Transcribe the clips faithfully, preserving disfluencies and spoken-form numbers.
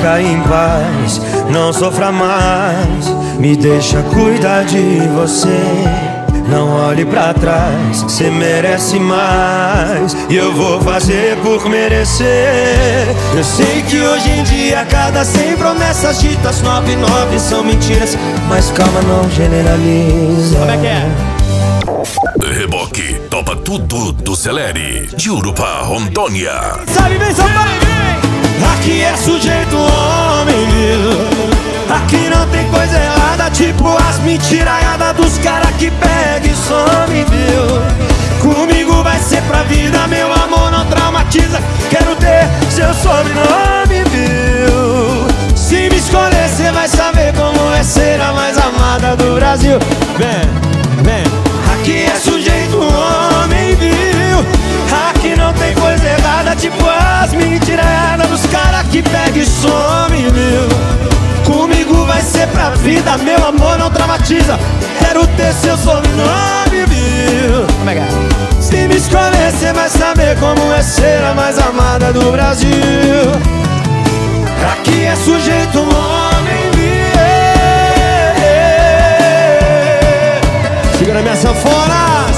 fica em paz, não sofra mais, me deixa cuidar de você. Não olhe pra trás, cê merece mais, e eu vou fazer por merecer. Eu sei que hoje em dia cada cem promessas ditas, nove nove são mentiras, mas calma, não generaliza. Como é que é? Reboque, topa tudo do Celere, de Urupá, Rondônia. Sabe bem, São Paulo, vem! Aqui é sujeito homem, viu? Aqui não tem coisa errada, tipo as mentiraiadas dos caras que pega e some, viu? Comigo vai ser pra vida, meu amor não traumatiza. Quero ter seu sobrenome, viu? Se me escolher, cê vai saber como é ser a mais amada do Brasil. Vem, vem. Aqui é sujeito homem, viu? Aqui não tem coisa errada, tipo as mentiraiadas dos caras que pega e some, viu? Comigo vai ser pra vida, meu amor não traumatiza. Quero ter seu sobrenome, viu? Como é que é? Se me escolher, cê vai saber como é ser a mais amada do Brasil. Aqui é sujeito homem, viu? Segura minha sanfona.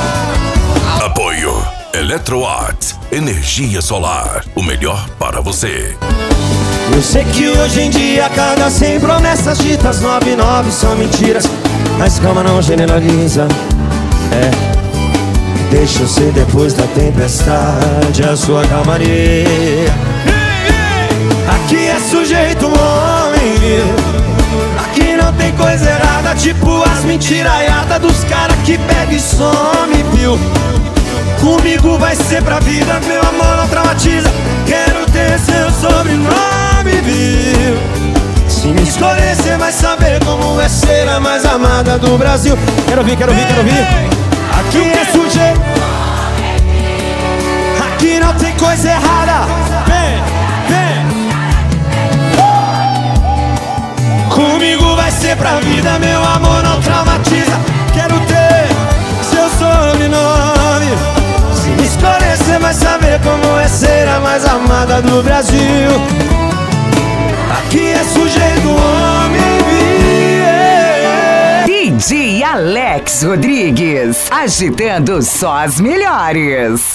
Apoio Eletroart, energia solar, o melhor para você. Eu sei que hoje em dia cada cem promessas ditas, nove nove são mentiras, mas calma, não generaliza. É, deixa eu ser depois da tempestade a sua calmaria. Aqui é sujeito homem, viu? Aqui não tem coisa errada, tipo as mentiraiadas dos caras que pega e some, viu? Comigo vai ser pra vida, meu amor não traumatiza. Quero ter seu sobrenome, viu? Se me escolher, cê vai saber como é ser a mais amada do Brasil. Quero ouvir, quero ouvir, quero ouvir. Aqui é sujeito, aqui não tem coisa errada. Vem, vem. Comigo vai ser pra vida, meu amor não traumatiza. Quero ter seu sobrenome. Se me escolher, cê vai saber como é ser a mais amada do Brasil. Aqui é sujeito homem, viu? D J Alex Rodrigues, agitando só as melhores.